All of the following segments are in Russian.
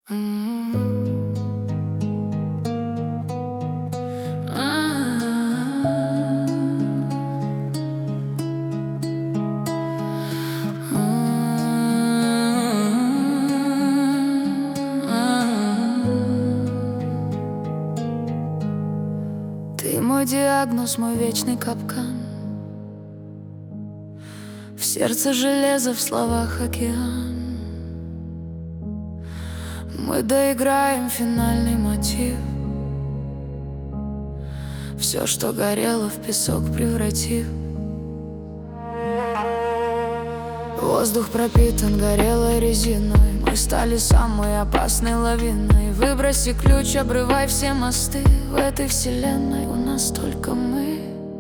Ты мой диагноз, мой вечный капкан. В сердце железо, в словах океан. Мы доиграем финальный мотив. Все, что горело, в песок превратив. Воздух пропитан горелой резиной. Мы стали самой опасной лавиной. Выброси ключ, обрывай все мосты. В этой вселенной у нас только мы.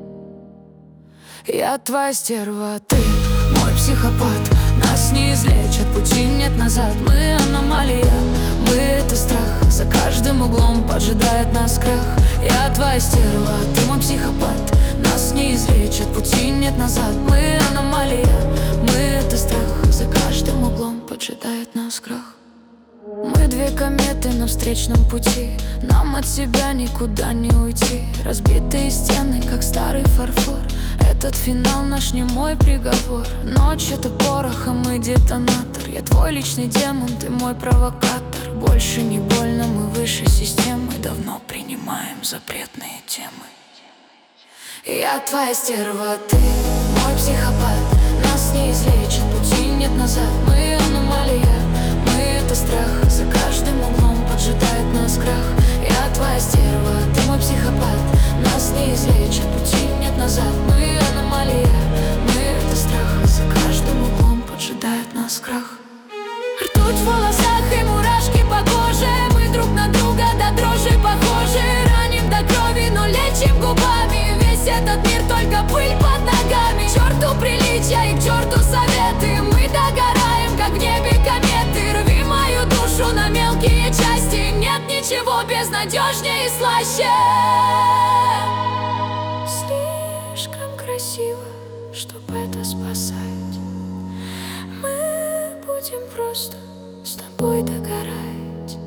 Я твоя стерва, ты мой психопат. Нас не излечат, пути нет назад. Мы аномалия, мы это страх. За каждым углом поджидает нас крах. Я твоя стерва, ты мой психопат. Нас не излечат, пути нет назад. Мы аномалия, мы это страх. За каждым углом поджидает нас крах. Мы две кометы на встречном пути. Нам от себя никуда не уйти. Разбитые стены, как старый фарфор. Этот финал наш не мой приговор. Ночь — это порох, а мы детонатор. Я твой личный демон, ты мой провокатор. Больше не больно, мы выше системы. Давно принимаем запретные темы. Я твоя стерва, ты мой психопат. Нас не излечат, пути нет назад. Мы аномалия, мы это страх. За каждым углом поджидает нас крах. Я твоя стерва, ты мой психопат. Нас не излечат, пути нет назад. Мы аномалия, мы это страх. За каждым углом поджидает нас крах. Ртуть в волосах и мурашки по коже. Мы друг на друга до дрожи похожи. Раним до крови, но лечим губами. Весь этот мир только пыль под ногами. К черту приличия и к черту советы. Мы догораем, как в небе кометы. Рви мою душу на мелкие части. Нет ничего безнадежнее и слаще. Слишком красиво, чтоб это спасать. Мы будем просто с тобой догорать.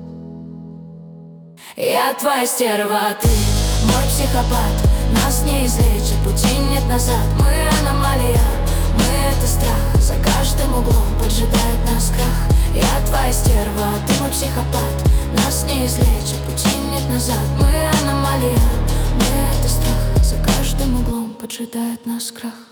Я твоя стерва, ты мой психопат. Нас не излечат, пути нет назад. Мы аномалия, мы это страх. За каждым углом поджидает нас крах. Я твоя стерва, ты мой психопат. Нас не излечат, пути нет назад. Мы аномалия, мы это страх. За каждым углом поджидает нас крах.